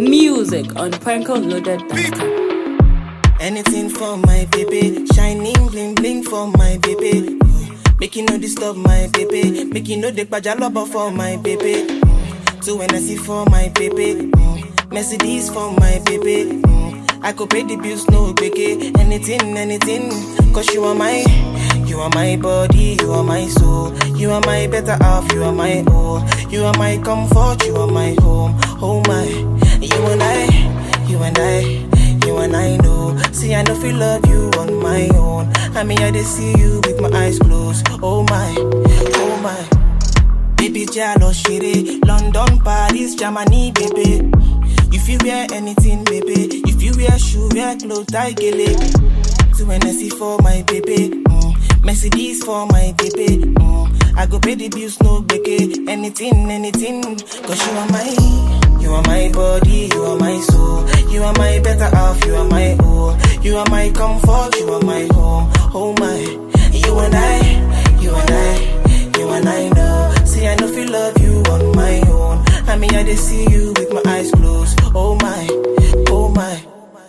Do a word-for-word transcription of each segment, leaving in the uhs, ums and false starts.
Music on prankle loaded dot com. Anything for my baby, shining bling bling for my baby. Make you no disturb my baby, make you no dey gbajalobo for my baby. Two N S C for my baby, Mercedes for my baby. I could pay the bills, no biggie. Anything, anything, cause you are my, you are my body, you are my soul. You are my better half, you are my all. You are my comfort, you are my home. Oh my, you and I, you and I, you and I know. See, I know feel love you on my own. I mean, I just see you with my eyes closed. Oh my, oh my. Baby, Jalo, Shiri, London, Paris, Germany, baby. If you wear anything, baby. If you wear shoe, wear clothes, I get it. Two N S C for my baby. Mm. Mercedes for my baby. Mm. I go pay the bills, no biggie. Anything, anything. Cause you are my, you are my body, you are my soul. You are my better half, you are my all. You are my comfort, you are my home. Oh my, you and I, you and I, you and I know. See, I know feel love you on my own. I mean, I just see you with my eyes closed. Oh my, oh my.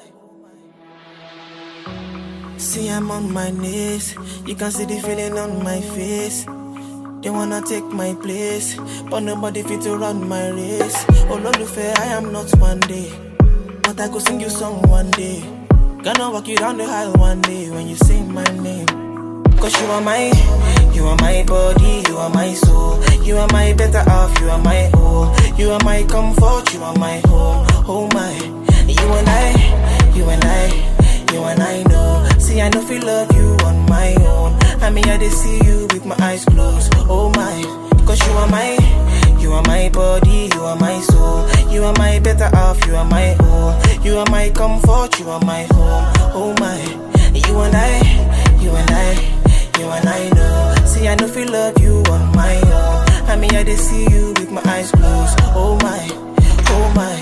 See, I'm on my knees. You can see the feeling on my face. They wanna take my place, but nobody fit to run my race. Oh, Lolufe, I am not one day, but I go sing you song one day. Gonna walk you down the aisle one day when you sing my name. Cause you are my, you are my body, you are my soul. You are my better half, you are my all. You are my comfort, you are my home. Oh my, you and I, you and I, you and I know. See, I know feel love you on my own. I mean, I just see you with my eyes closed. Oh my, cause you are my, you are my body, you are my soul. You are my better half, you are my all. You are my comfort, you are my home. Oh my, you and I, you and I, you and I know. See, I know feel love you on my own. I mean, I just see you with my eyes closed. Oh my, oh my.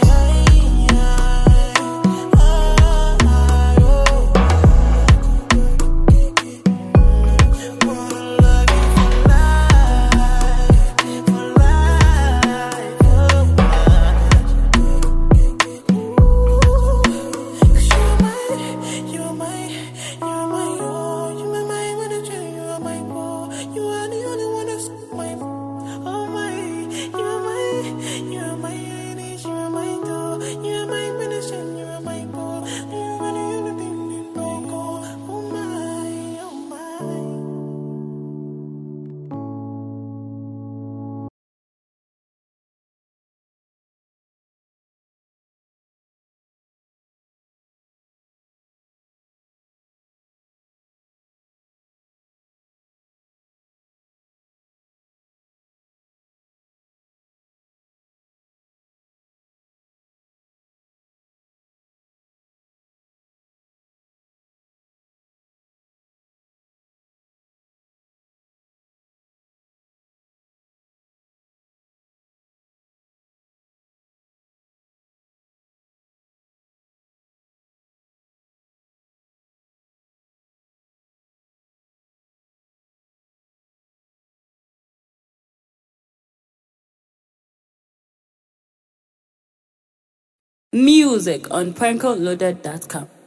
Music on prankle loaded dot com.